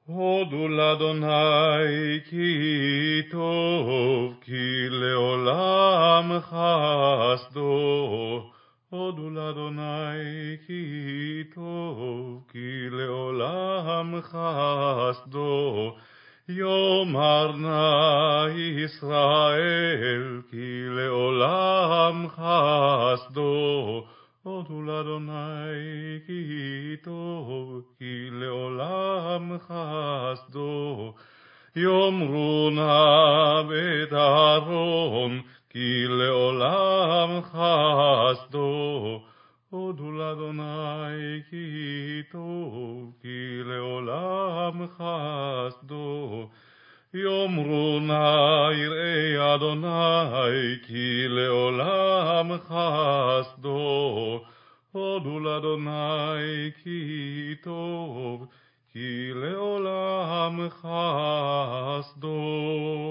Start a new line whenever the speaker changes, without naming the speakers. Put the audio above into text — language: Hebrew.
הודו לאדוני כי טוב, כי לעולם חסדו. הודו לאדוני כי טוב, כי לעולם חסדו. יאמר נא ישראל, כי לעולם חסדו. הודו לאדוני כי טוב, כי לעולם חסדו. יאמרו נא בית אהרון, כי לעולם חסדו. הודו לאדוני כי טוב, כי לעולם חסדו. יאמרו נא יראי אדוני, כי לעולם חסדו. הודו לאדוני כי טוב, כי לעולם חסדו.